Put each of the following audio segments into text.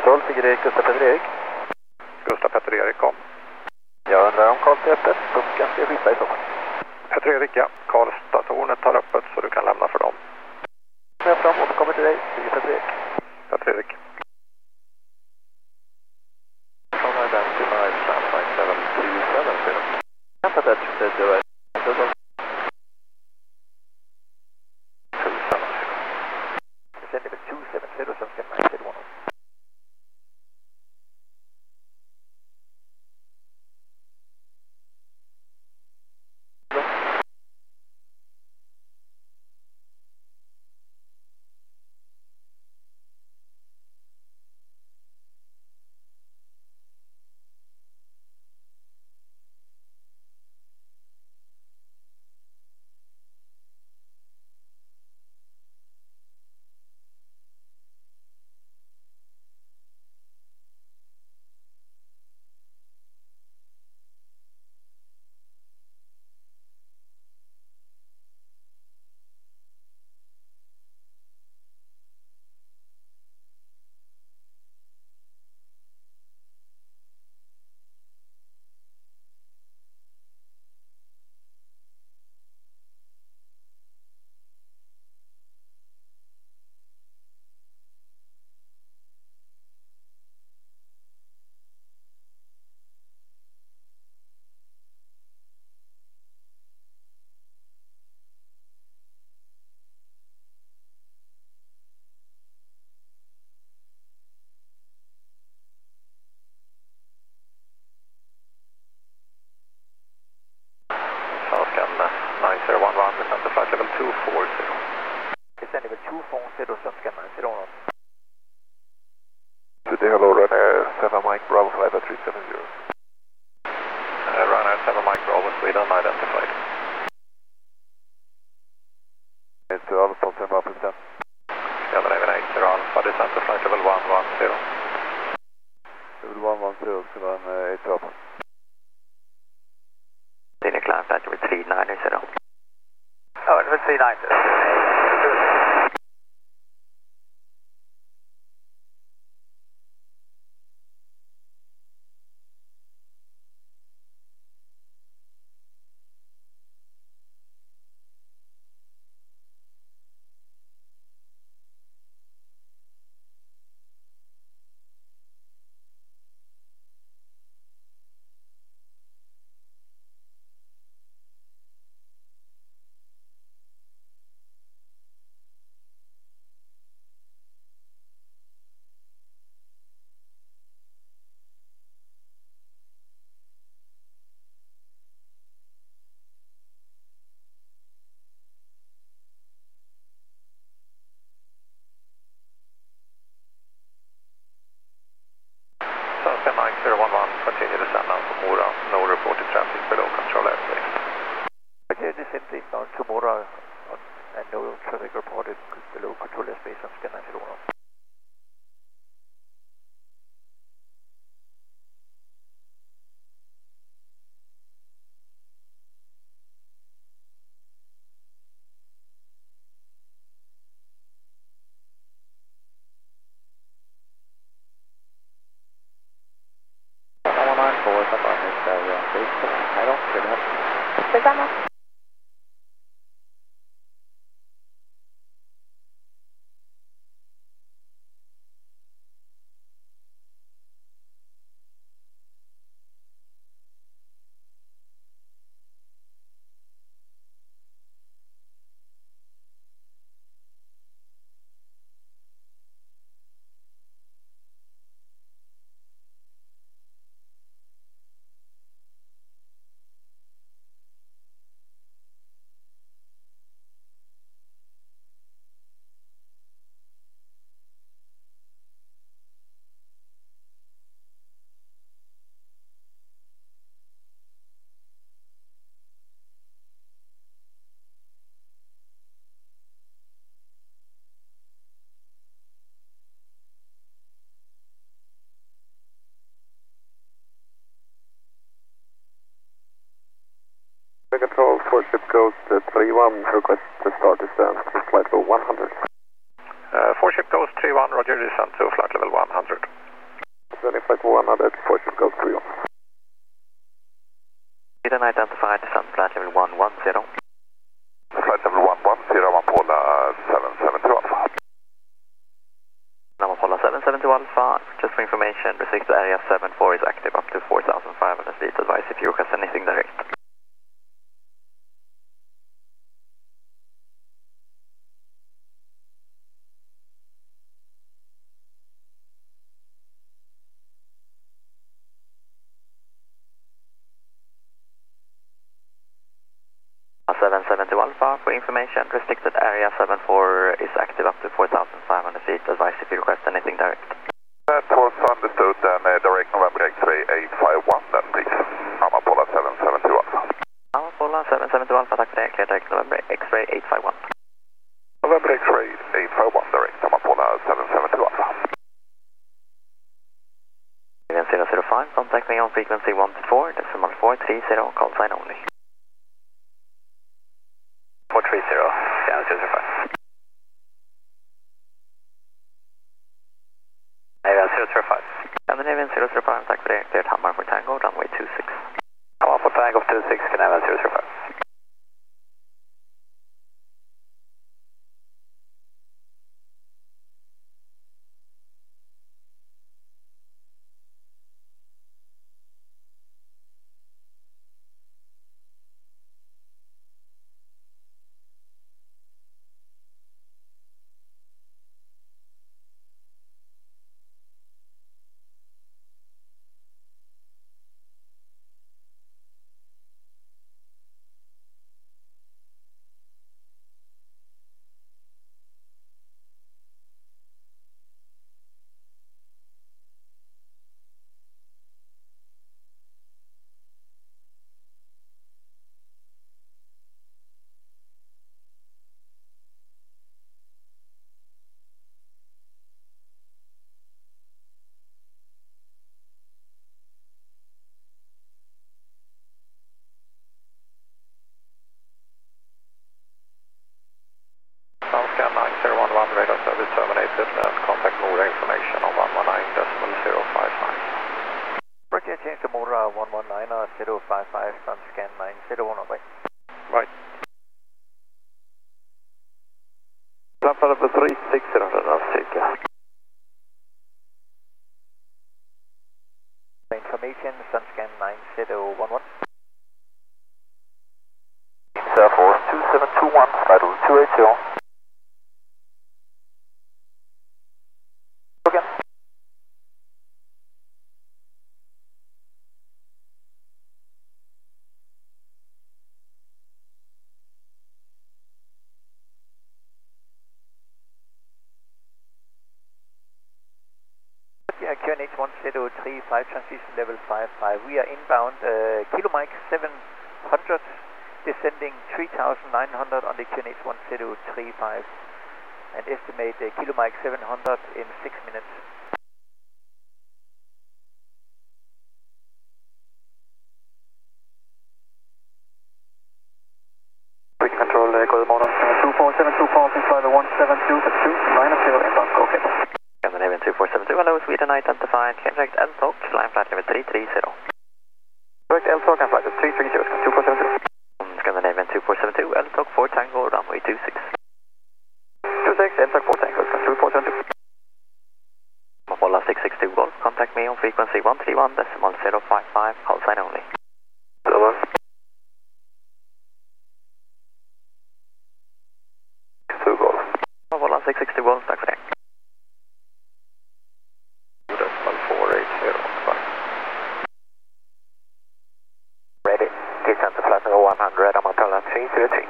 Control, Sigrid, Gustav Petter Erik. Gustav Petter Erik kom. Jag undrar om Karlstad är öppet, pucken ska skifta i sommar. Petter Erik, ja. Karlstad-tornet tar öppet så du kan lämna för dem. Jag fram återkommer till dig, Sigrid Petter Erik. Petter Erik. From identify standby 727. Vänta där, det var 270. Descend level 270, svenska 901. Descend to flight level 240. Descend level 240, svenska 901. Today, hello, Ryanair 7 Mike Bravo flight 370. Ryanair 7 Mike Bravo, Sweden identified. It's Alpha 7%. Scandinavian 80 Alpha, descend to flight level 110. Level 110, Sweden 8 Alpha. Senior climb flight level 390. Oh, level 390. Svenska 9011, continue to descend now to Mora. No reported traffic below control airspace. Okay, descend inbound to Mora and no traffic reported below control airspace, svenska 901. Detsamma. Control 4 ship coast 31, request to start descent to flight level 100. 4 ship coast 31, roger, descend to flight level 100. Then flight 100, Fortune Golf 31. Sweden identified, sun flight level 110. Flight level 110, Amapola 772 Alpha. Amapola 772 Alpha, just for information, restricted area 74 is active up to 4,500 feet. Advise if you request anything direct. Alpha, for information, restricted area 74 is active up to 4,500 feet. Advise if you request anything direct. That was understood, then direct November X-ray 851 then please. Amapola 772 Alpha. Amapola 772 Alpha, tack för det. Clear direct November X-ray 851. November X-ray 851 direct, Amapola 772 Alpha. 005, contact me on frequency 124, decimal 430, call sign only. 430, yeah, 005. Navian 005. Scandinavian 005, tack för det. Cleared Hammar for Tango, runway 26. Hammar for Tango 26, Scandinavian 005. Scan 9011, radar service terminated, and contact Mora information on 119.055. Roger, change to Mora 119.055, sun scan 9011. Right. Framför över 36 cirka. Information, sun scan 9011. Air Force 2721, flight level 280. Again. QNH 1035, transition level 55. We are inbound Kilo Mike 700, descending 3,900 on the QNH 1035, and estimate Kilo Mike 700 in 6 minutes. We can control good morning, 72472 passing flight 172 for 2, line of 0 inbound, go cable. Scandinavian 2472, hello, Sweden identified, contact LTOC, line flight level 330. Correct, LTOC and flight level 330, 2472. Scandinavian 2472, LTOC 4 Tango, runway 26. 26, LTOC 4 Tango, 2472. Amapola 662 Golf, contact me on frequency 131.055, call sign only. Over. 2 Golf. Amapola 662 Golf, tack för det. Ready. Descent to flight level 100, Amapola 333.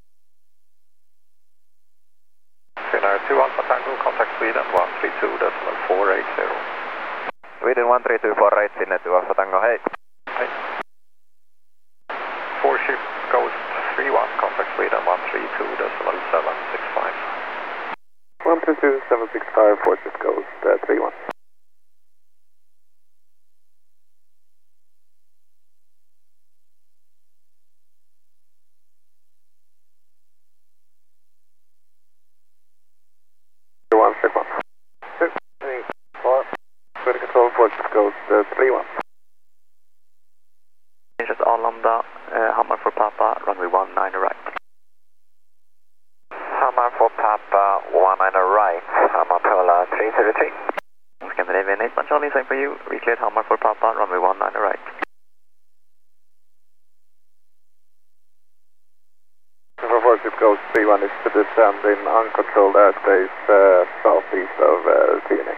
Finnair 2 Alpha Tango, contact Sweden 132.480. Sweden 13248, Finnair 2 Alpha Tango, hey. Hey. 4 ship Ghost 31, contact Sweden 132.765. 132.765, 4 ship Ghost 31. Check 1. 2, 3, 4. Sweden control, 4 ship Coast 31. Just all lambda, Hammer for Papa, runway 19 right. Hammer for Papa, 19 right, Hammer Polar 303. Scandinavian 8 Charlie, same for you. Recleared Hammer for Papa, runway 19 right. For Warship Coast 31 is to descend in uncontrolled airspace southeast of Phoenix.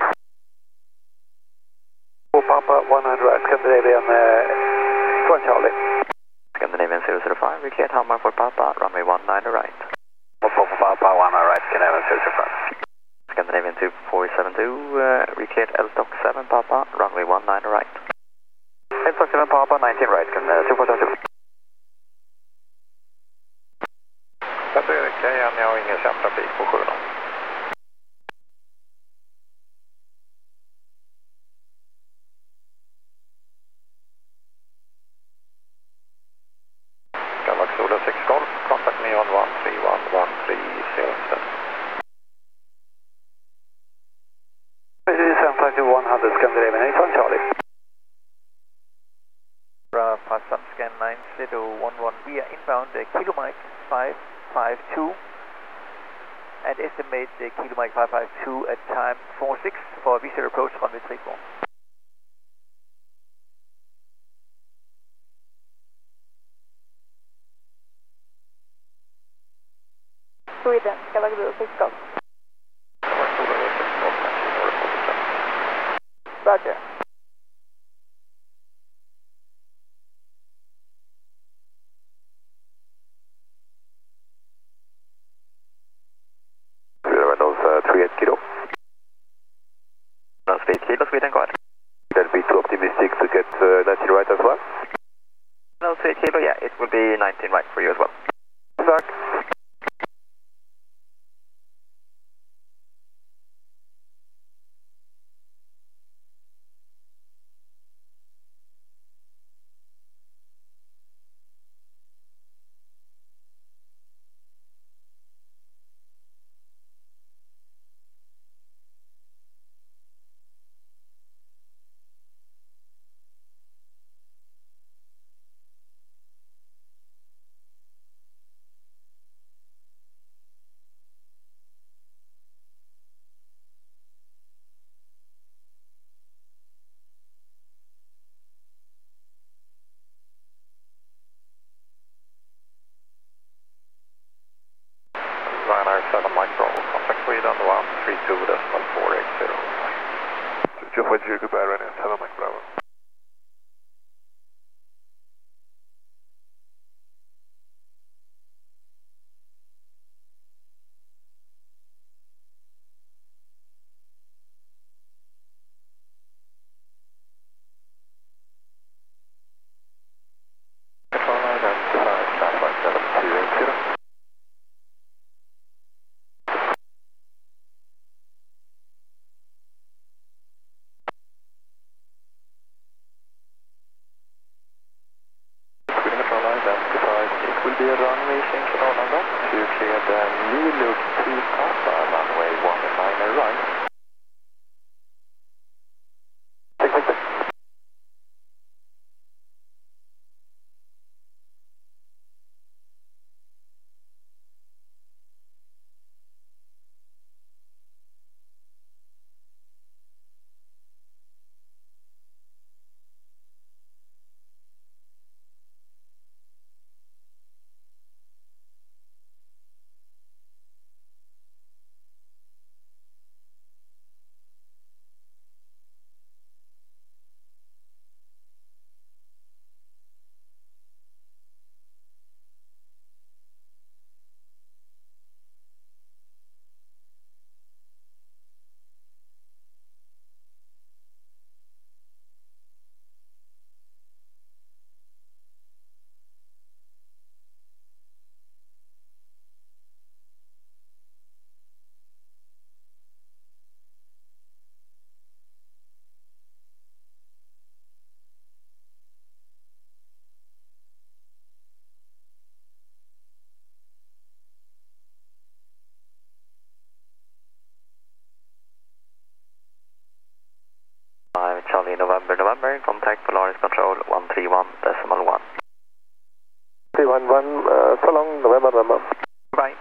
For Papa, 19 right, Scandinavian 1 Charlie. Scandinavian 005, recleared Hammer for Papa, runway 19 right. For Papa, 19 right, Scandinavian 005. Scandinavian 2472, recleared L-Stock 7 Papa, runway 19 right. L-Stock 7 Papa, 19 right, 2472. Petter Erik, igen, jag har ingen kärntrafik på 7. Galaxy Solar 6 Golf, contact me on 1311307. Descent to 100, Scandinavian 81 Charlie. Pass on scan 9011, we are inbound Kilo Mike 552 and estimate Kilo Mike 552 at time 46 for visual approach runway 34. Sweden, Galaxy 6 Golf. Roger. Those 38 kilo. That's 8 kilo, Sweden, go ahead. That'll be too optimistic to get 19 right as well. No, 8 kilo, yeah, it will be 19 right for you as well. Back. Ryanair 7 Mike Bravo, contact Sweden 132.480. 240, goodbye, Ryanair 7 Mike Bravo. Control line and flight level 280. Charlie November, contact Polaris Control 131.1. 311, so long, November. Bye.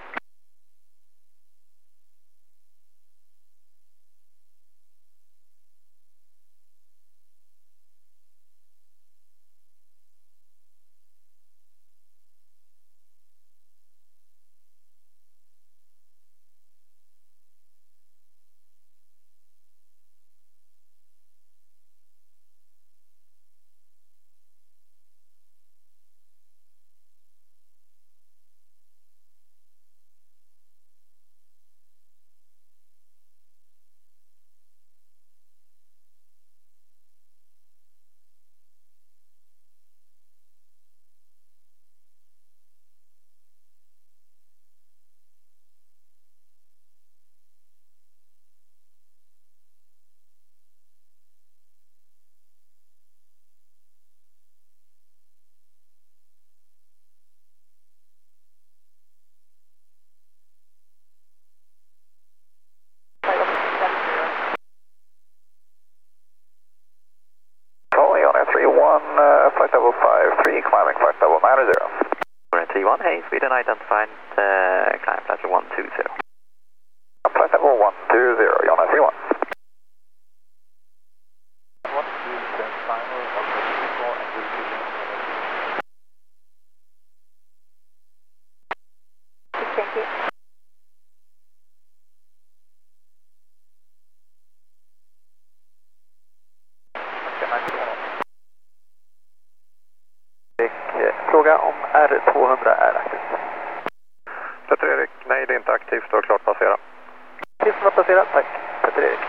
Flight level 53, climbing flight level 90. 31, hey, Sweden identified, climb flight level 120. Flight level 120, Jonna 31. Thank you. Fråga om R200 är aktivt. Peter Erik, nej det är inte aktivt och klart passera. Klart passera, tack. Peter Erik.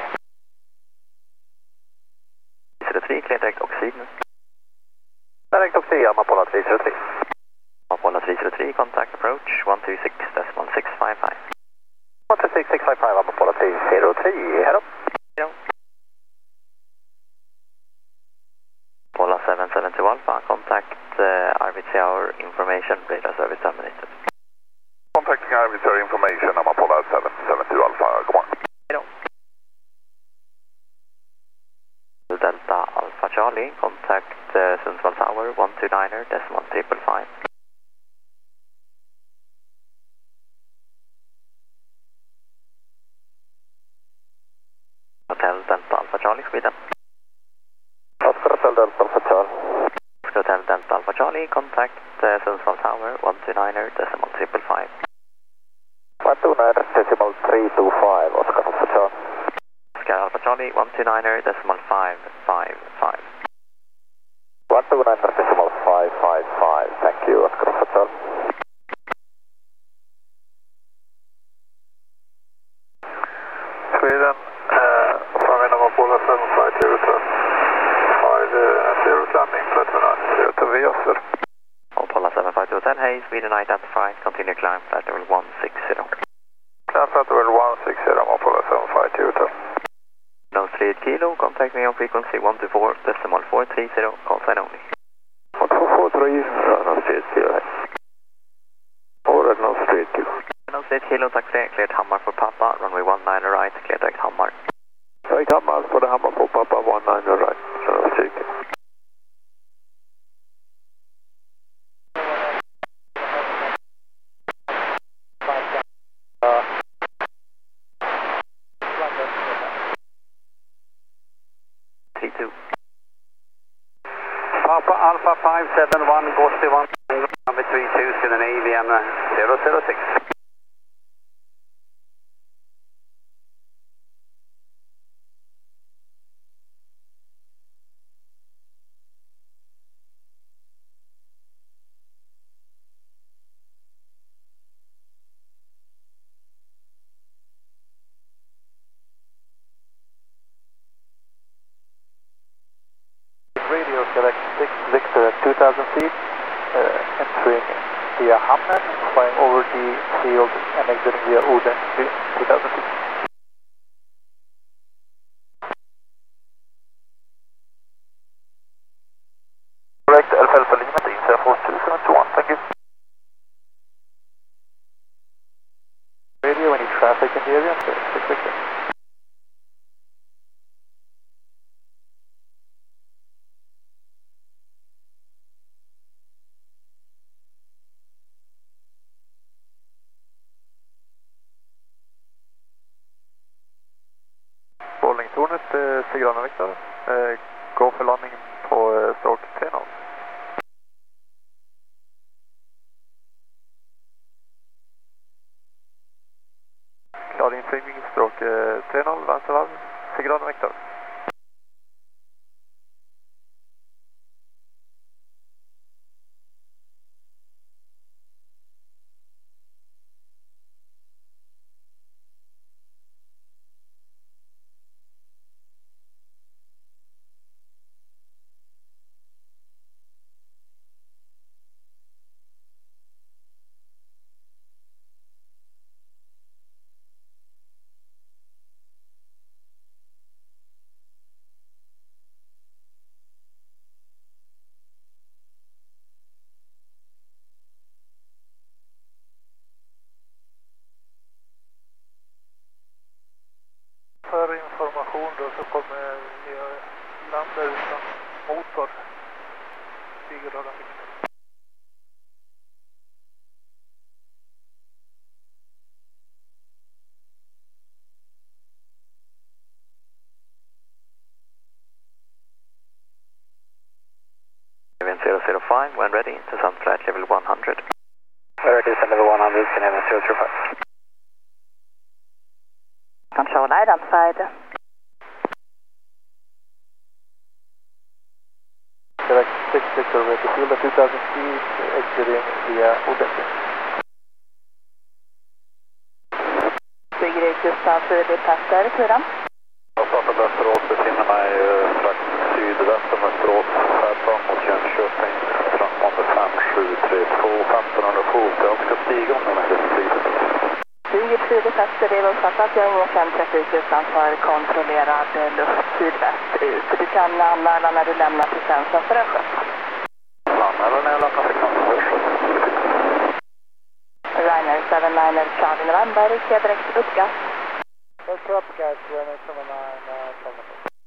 Isra 3, clear direct oxid nu. Direct oxid, Amapola 303. Amapola 303, contact approach 126.655. 126.655, Amapola 303, head up. Ja. Apollo 772 Alpha, contact RVC hour information, radar service terminated. Contacting RVC information, Amapola 772 Alpha, go on. Hejdå. Delta Alpha Charlie, contact Sundsvall Tower 129er, decimal 555. Hotel Delta Alpha Charlie, Sweden. Hotel Delta Alpha Charlie. Hotel Delta Alpha Charlie, contact Sundsvall Tower 129er, decimal 555. 129er, decimal 325, Oscar Alpha Charlie. Oscar Alpha Charlie 129er, decimal 555. 129er, decimal 555, thank you, Oscar Alpha Charlie. Sweden, frågan om Apollo 752. Zero landing, flight to Viasur. Apollo 752 Hotel, hey, Sweden identified, continue climb flight level 160. Climb flight level 160, Apollo 752 Hotel. Nose 38 kilo, contact me on frequency 124, decimal 430, call sign only. 1243, nose 38 kilo. Alright, nose 38 kilo. Nose 38 kilo, tack för det, cleared Hammar for Papa, runway 19 right, cleared direct Hammar. Direct Hammar for the Hammar for Papa, 19 right, nose 38 kilo. Papa Alpha 571, Ghosty 1, number 32, Sweden AVN 006. Radio select 6 Victor at 2000 feet, entering via Hamner, flying over the field and exiting via Oden, 2000 feet. Correct, Alpha Alpha Lima, India 4721, thank you. Radio, any traffic in the area? 6 Victor. tornet, Segrana Victor. Gå för landning på stroke 30. Klar inflygning, stroke 30, vänstervarv, Segrana Victor. För information då så kommer vi landa utan motor. Segrana Victor. Event 005, when ready, to sun flight level 100. Ready to level 100, can Event 005. Control identified. Direct 6 Victor, ready to field at 2000 feet, exiting via Odessa. Flyger ut just framför Budapester, turen. Jag startar Västerås, befinner mig strax sydväst om Västerås, färdplan mot Jönköping, transponder 5732, 1500 fot. Jag ska stiga om den här flyget. Flyger sydväster, det är uppfattat. Jag har ingen 530 utanför kontrollerad luft sydväst ut. Du kan anmäla när du lämnar frekvensen för östgöta. Anmäla när jag lämnar frekvensen för östgöta. Ryanair 79 Charlie November, riktiga direkt uppgas. Uppgas, Ryanair 79 Charlie.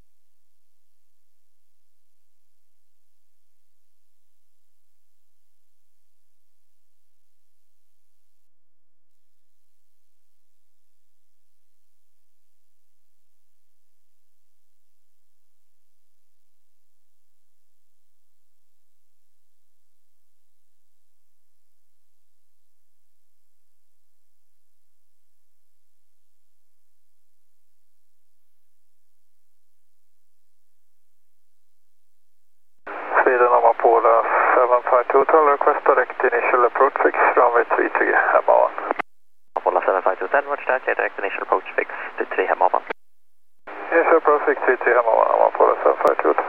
Sweden Amapola 752 Hotel, request direct initial approach fix, runway 33, Hemavan. Amapola 752 Hotel, watch that, direct initial approach fix, 33 Hemavan. Initial approach fix, 33 Hemavan, Amapola 752 Hotel.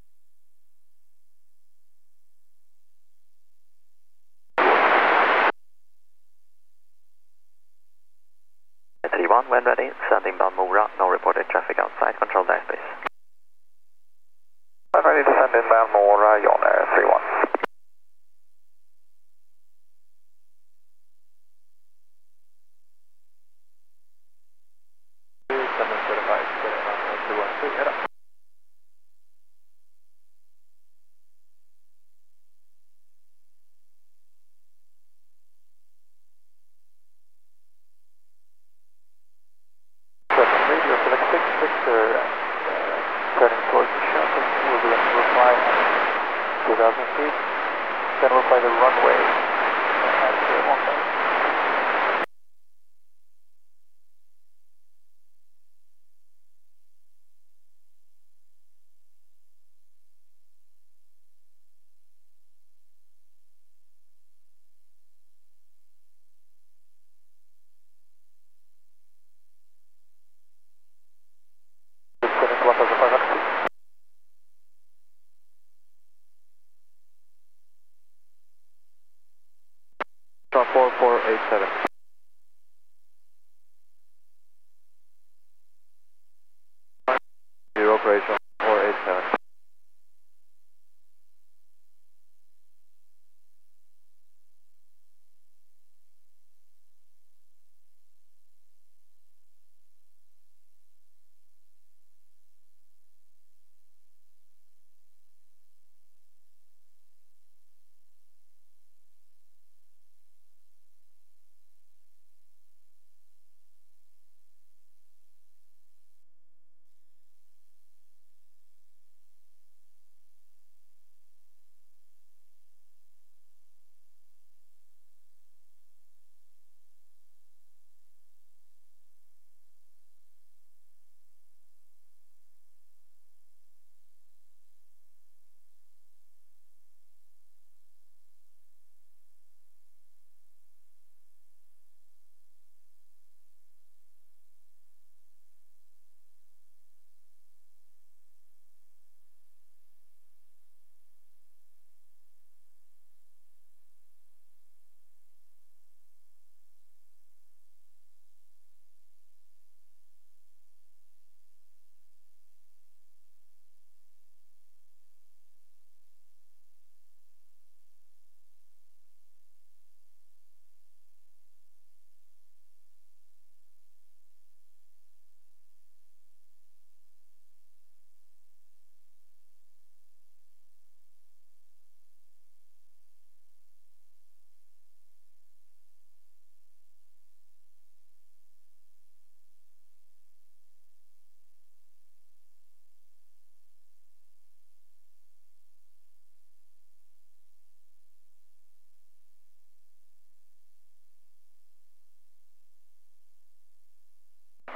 When ready, send inbound Mora, no reported traffic outside, control airspace. I'm ready to send inbound Mora, John Air 31. Turning towards the shuttle, we'll be in reply at 2000 feet, then we'll fly the runway at 1. Start 4487. Your operation 487.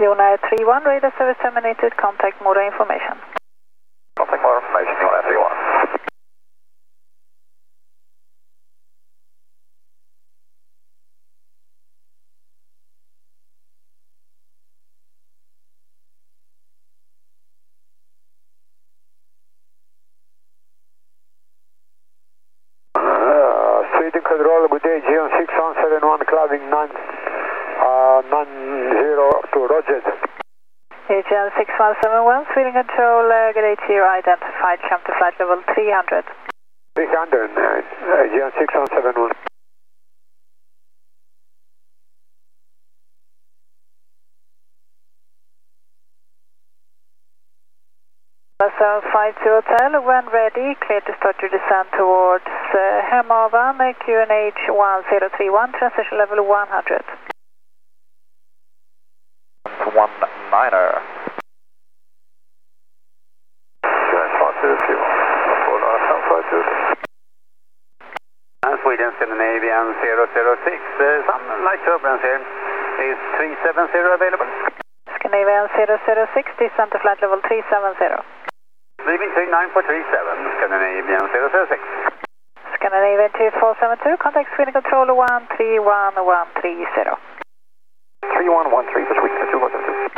United 31, radar service terminated, contact more information. Contact more information, United 31. Sweden Control, good day, GM 6171, climbing 90 to Roger. GM 6171, Sweden Control, good day to you, identified, jump to flight level 300. 300, GM 6171. So 52 Hotel, when ready, clear to start your descent towards Hemavan, QNH 1031, transition level 100. 19er. Sweden Scandinavian 006, some light turbulence here. Is 370 available? Scandinavian 006, descent to flight level 370. Leaving 39437, Scandinavian 006. Scandinavian 2472, contact Sweden Control 131130. 3113 for Sweden Control 242.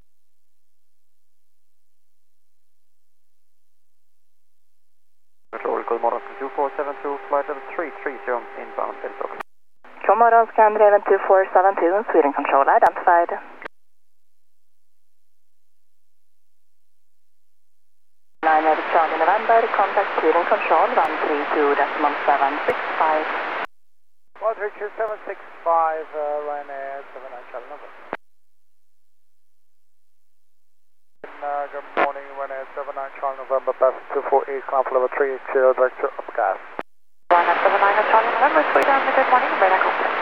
Control, god morgon, 2472, flight level 330, inbound Elstock. God morgon, Scandinavian 2472, Sweden Control identified. Charlie November, contact Sweden Control 132.765. 132.765, Ryanair 79 Charlie November. Good morning, Ryanair 79 Charlie November, bus 248, climb for level 380, direct to Upgas. Ryanair 79 Charlie November, Sweden, good morning, radar complex.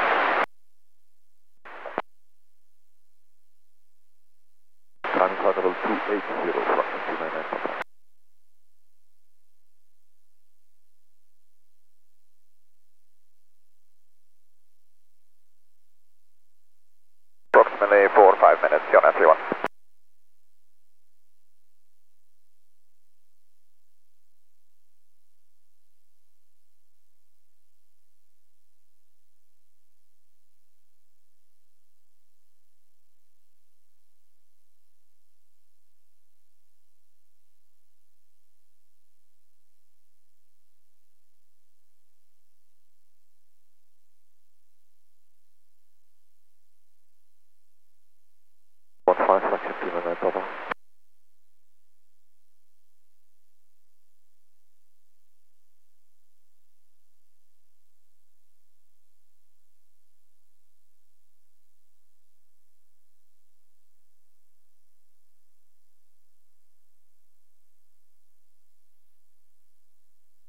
Time level 280,